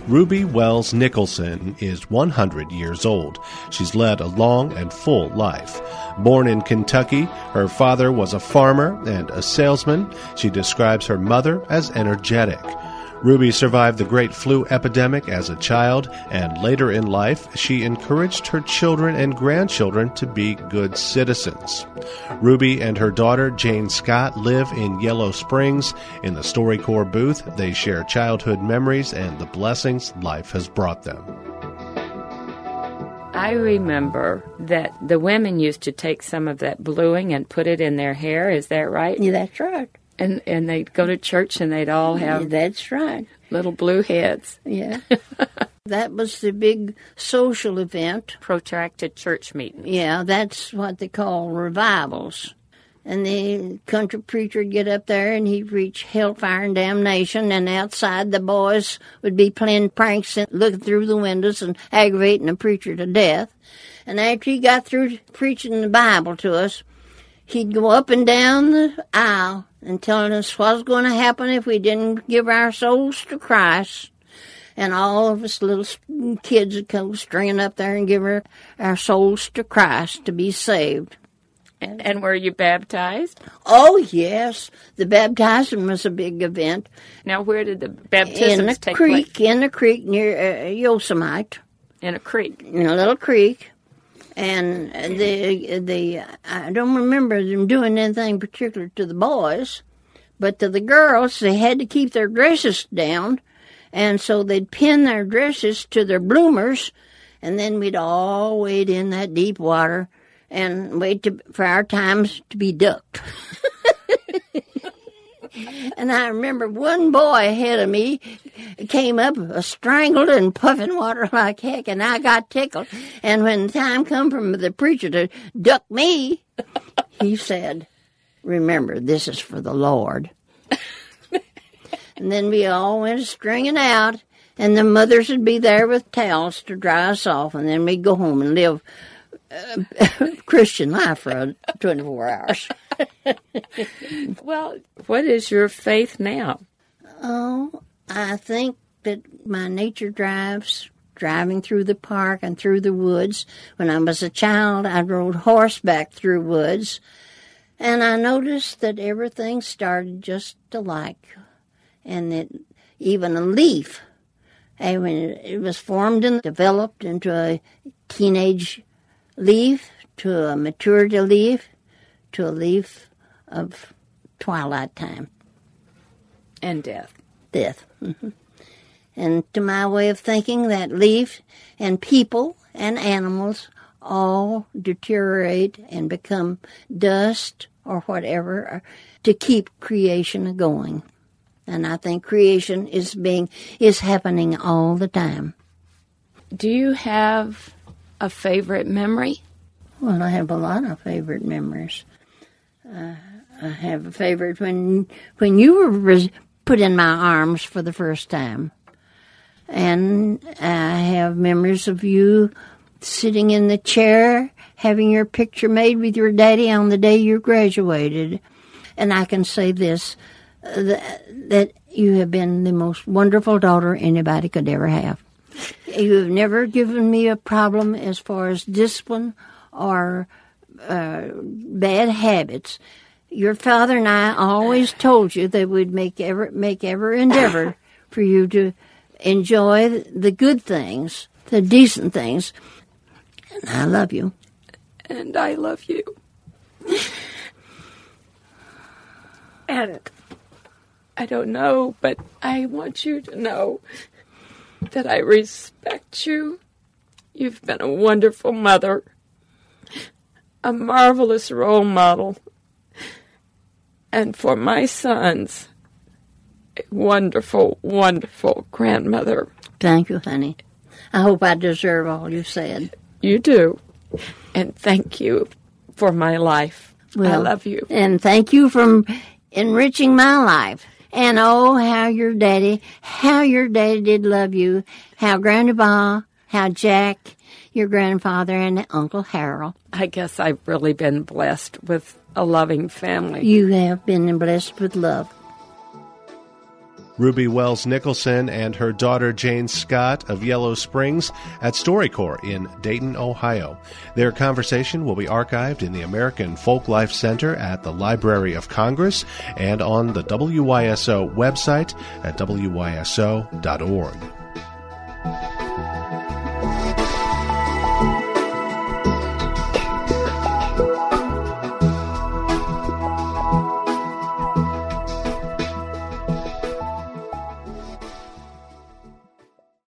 Ruby Wells Nicholson is 100 years old. She's led a long and full life. Born in Kentucky, her father was a farmer and a salesman. She describes her mother as energetic. Ruby survived the Great Flu epidemic as a child, and later in life, she encouraged her children and grandchildren to be good citizens. Ruby and her daughter, Jane Scott, live in Yellow Springs. In the StoryCorps booth, they share childhood memories and the blessings life has brought them. I remember that the women used to take some of that bluing and put it in their hair. Is that right? Yeah, that's right. And they'd go to church and they'd all have that's right. little blue heads. Yeah. That was the big social event. Protracted church meetings. Yeah, that's what they call revivals. And the country preacher would get up there and he'd preach hellfire and damnation, and outside the boys would be playing pranks and looking through the windows and aggravating the preacher to death. And after he got through preaching the Bible to us, he'd go up and down the aisle and telling us what was going to happen if we didn't give our souls to Christ. And all of us little kids would come stringing up there and give our souls to Christ to be saved. And were you baptized? Oh, yes. The baptism was a big event. Now, where did the baptisms take place? In the creek near Yosemite. In a creek? In a little creek. And I don't remember them doing anything particular to the boys, but to the girls, they had to keep their dresses down, and so they'd pin their dresses to their bloomers, and then we'd all wade in that deep water and wait for our times to be ducked. And I remember one boy ahead of me came up strangled and puffing water like heck, and I got tickled. And when the time come for the preacher to duck me, he said, "Remember, this is for the Lord." And then we all went stringing out, and the mothers would be there with towels to dry us off, and then we'd go home and live Christian life for 24 hours. Well, what is your faith now? Oh, I think that my nature driving through the park and through the woods. When I was a child, I rode horseback through woods, and I noticed that everything started just alike, and that even a leaf, and when it was formed and developed into a teenage leaf, to a maturity leaf, to a leaf of twilight time. And death. Death. Mm-hmm. And to my way of thinking, that leaf and people and animals all deteriorate and become dust or whatever to keep creation going. And I think creation is happening all the time. Do you have a favorite memory? Well, I have a lot of favorite memories. I have a favorite when you were put in my arms for the first time. And I have memories of you sitting in the chair, having your picture made with your daddy on the day you graduated. And I can say this, that you have been the most wonderful daughter anybody could ever have. You have never given me a problem as far as discipline or bad habits. Your father and I always told you that we'd make every endeavor for you to enjoy the good things, the decent things. And I love you. And I love you. And I don't know, but I want you to know that I respect you. You've been a wonderful mother, a marvelous role model, and for my sons, a wonderful, wonderful grandmother. Thank you, honey. I hope I deserve all you said. You do. And thank you for my life. Well, I love you. And thank you for enriching my life. And oh, how your daddy did love you. How Grandpa, how Jack, your grandfather, and Uncle Harold. I guess I've really been blessed with a loving family. You have been blessed with love. Ruby Wells Nicholson and her daughter Jane Scott of Yellow Springs at StoryCorps in Dayton, Ohio. Their conversation will be archived in the American Folklife Center at the Library of Congress and on the WYSO website at wyso.org.